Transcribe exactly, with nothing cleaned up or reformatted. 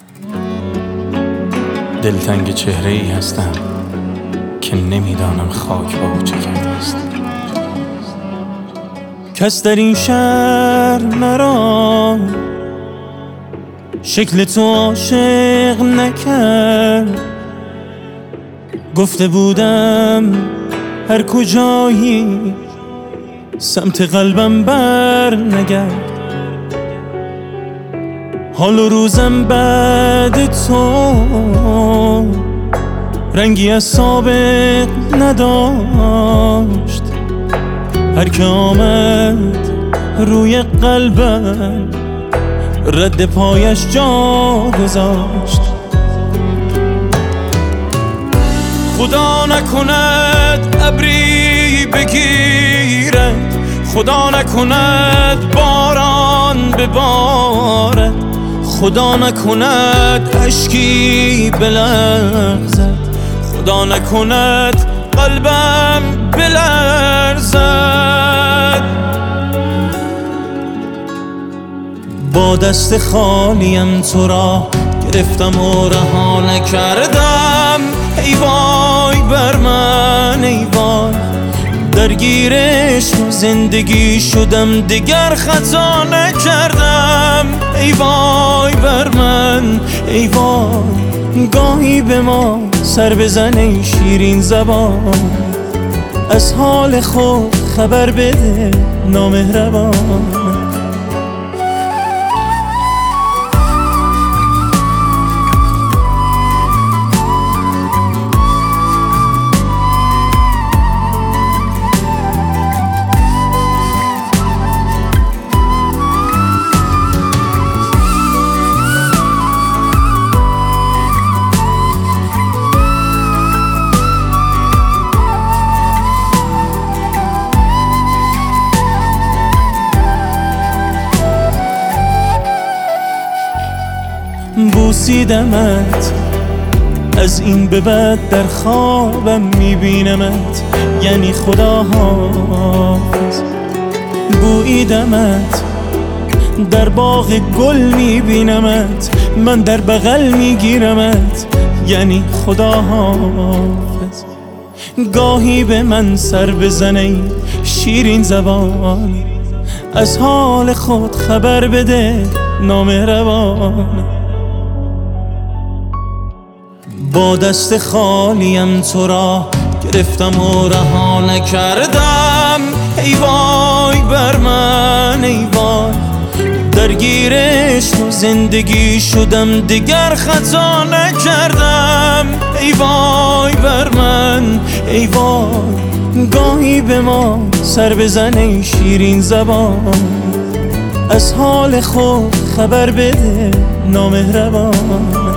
دلتنگ چهره ای هستم که نمیدانم خاک با او چه کرده است. کس در این شهر مرا شکل تو عاشق نکرد. گفته بودم هر کجایی سمت قلبم بر نگرد. حال و روزم بعد تو رنگی از سابق نداشت. هر که آمد روی قلبم رد پایش جا گذاشت. خدا نکند ابری بگیرد، خدا نکند باران ببارد، خدا نکند اشکی بلغزد، خدا نکند قلبم بلرزد. با دست خالیم تو را گرفتم و رها نکردم. ای وای بر من ای وای، درگیرش زندگی شدم دیگر خطا نکردم. ای وای بر من ای وای، گاهی به ما سر بزن ای شیرین زبان، از حال خود خبر بده نامهربان. بوسیدمت از این به بعد در خوابم میبینمت، یعنی خدا حافظ. بویدمت در باغ گل میبینمت، من در بغل میگیرمت، یعنی خدا حافظ. گاهی به من سر بزنی شیرین زبان، از حال خود خبر بده نامهربان. با دست خالیم تو را گرفتم و رها نکردم. ای وای بر من ای وای، درگیرش و زندگی شدم دیگر خطا نکردم. ای وای بر من ای وای، گاهی به ما سر بزن ای شیرین زبان، از حال خود خبر بده نامهربان.